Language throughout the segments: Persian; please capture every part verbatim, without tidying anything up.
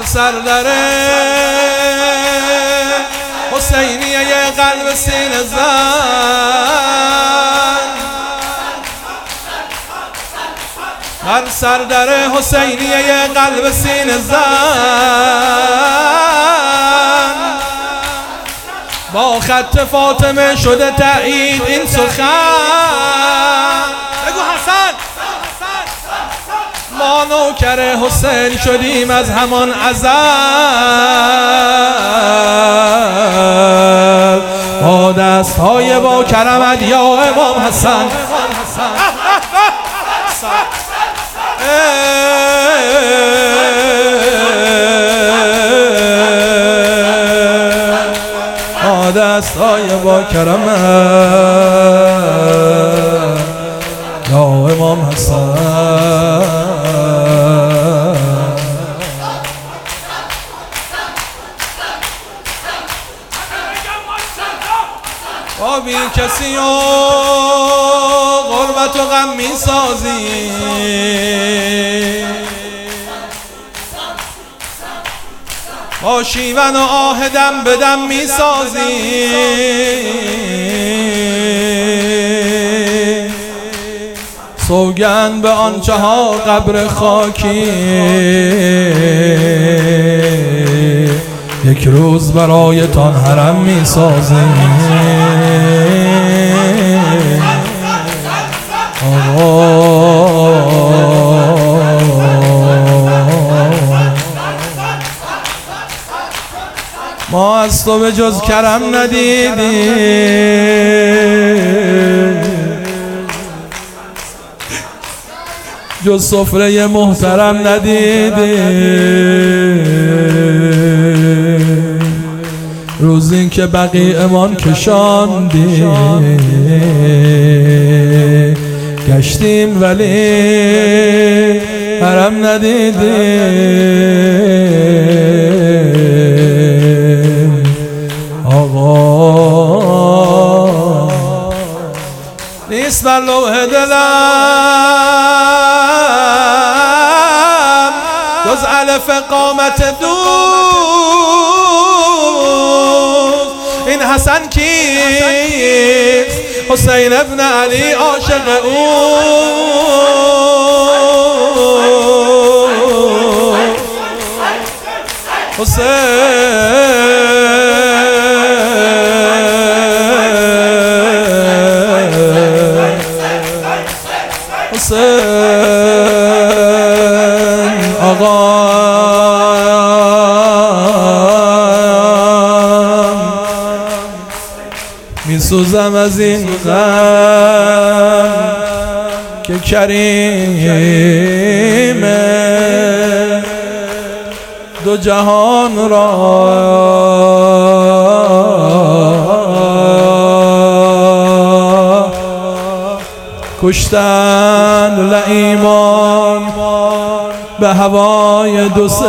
سر داره حسینیه یه قلب سینه زن، هر سر داره حسینیه یه قلب سینه زن، با خط فاطمه شده تایید این سخن. بگو حسن ما نوکر حسین شدیم از همان ازل، با دست های با کرمت یا امام حسن. با دست های با کرمت یا امام حسن. با بی کسی و غربت و غم می سازی، با شیون و آه دم به دم می سازی، سوگند به آنچه ها قبر خاکی، یک روز برایتان حرم می سازیم. ما از تو به جز کرم ندیدیم، جز سفره محترم ندیدیم. روزی که بقیعمان کشاندی گشتیم ولی حرم ندیدیم. آقا نیست بر لوح دلم جز الف قامت دوست. این حسن کیست؟ حسین ابن علی عاشق او. حسین حسین آقا می سوزم از این غم که کریمه دو جهان را کشتن لئیمان به هوای دو سه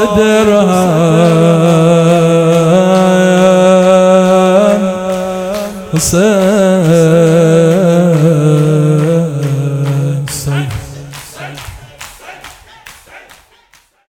درهم. حسین